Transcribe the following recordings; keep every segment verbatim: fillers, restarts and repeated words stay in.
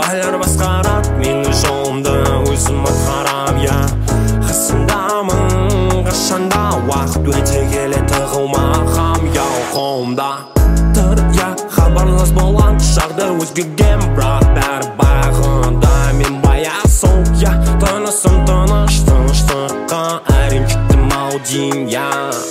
байлар басқарат мені жолымды өзім атқарам, я қасымдамын қашанда уақыт өте келе тығылма қам яу қолымда тұр, я хабарлас болған шағда өзгерген, бірақ бәрі бағында мен баяқ сол, я тынысым тыныш, тыныштыққа әрең жеттім ау дейм, я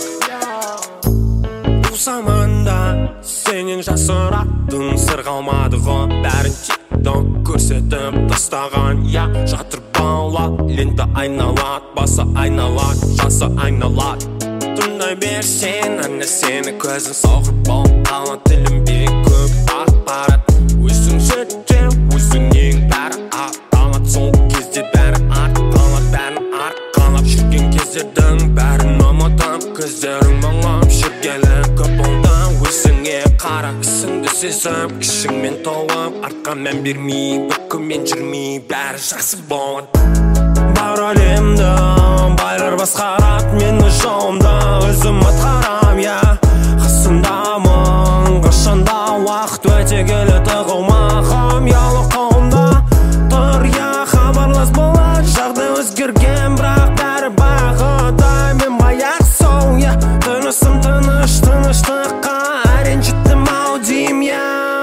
бұл заманда сенен жасыратын сыр қалмады ғой, бәрін тикток көрсетіп тастаған, я жатыр баула ленті айналат, басы айналат, жасы айналат. Тыңдай берсен, әне сені көзің соғып бол, ала тілімбе көп ақпарат, өзің жетте өзіңнен бәрі ақталат, сол кезде бәрі артқалат, бәрін арқалап жүрген кездердің бәрін ұмытып, көздерің мұңлап жүргелі көп болды, өзіңе қара ісіңді сезіп, ішіңмен толып, артқа мән бермей, бүкімен жүрмей, бәрі жақсы болады. Бар әлемді байлар басқарат мені жолымда өзім атқарам, я қасымдамын қашанда уақыт өте келе тығылмағам, ялы қолымда тұр, я хабарлас болады жағдай өзгерген, бірақ бәрі бағыда мен баяқ сол, я тынысым тыныш, тыныштыққа әрең жеттім ау дейм, я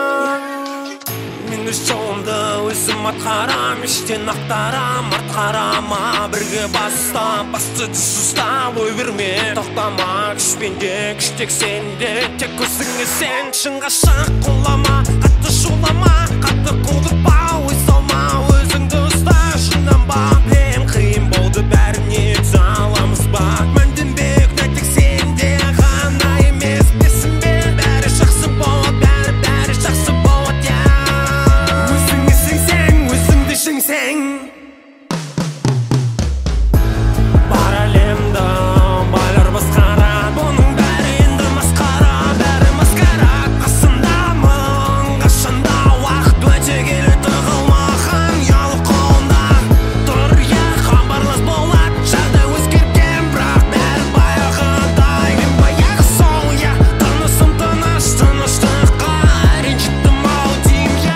мен өз жолымды өзім атқарам, іштен ақтарам, артқарама бірге баста, басты түс ұстап ой берме, тоқтама күшпенде, күштек сенде, тек өзіңе сен, шынға шақ құлама, қатты шулама, қатты құлдырпа, ой салма, өзіңді ұста, жынданба, білем қиын болды бәріне түзе аламыз ба, мәнденбек тек сенде ғана емес, бесін бе, бәрі жақсы болады, бәрі бәрі жақсы болады, я өзіңе сенсең, өзіңді жеңсең. Бар әлемді байлар басқарат, бұның бәрі енді масқара, бәрі масқара, қасымдамын қашанда уақыт өте келе тығылмаған, ялы қолымда тұр, я хабарлас болады жағдай өзгерген, бірақ бәрі баяғыдай мен баяғы сол, я тынысым тыныш, тыныштыққа әрең жеттім ау дейм, я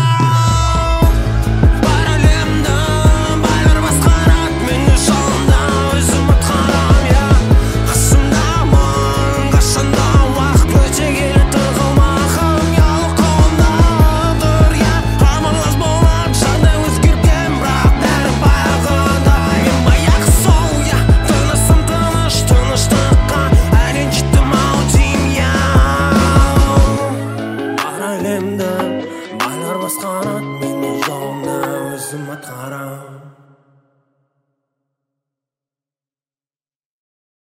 бар әлемді байлар басқарат мені жолымда өзім атқарам, я қасымдамын қашанда уақыт өте келе тығылмағам, ялы қолымда тұр, я хабарлас болады жағдай өзгерген, бірақ бәрі баяғыдай мен баяғы сол, я тынысым тыныш, тыныштыққа әрең жеттім ау дейм, я бар әлемді байлар басқарат мені жолымда өзім атқарам.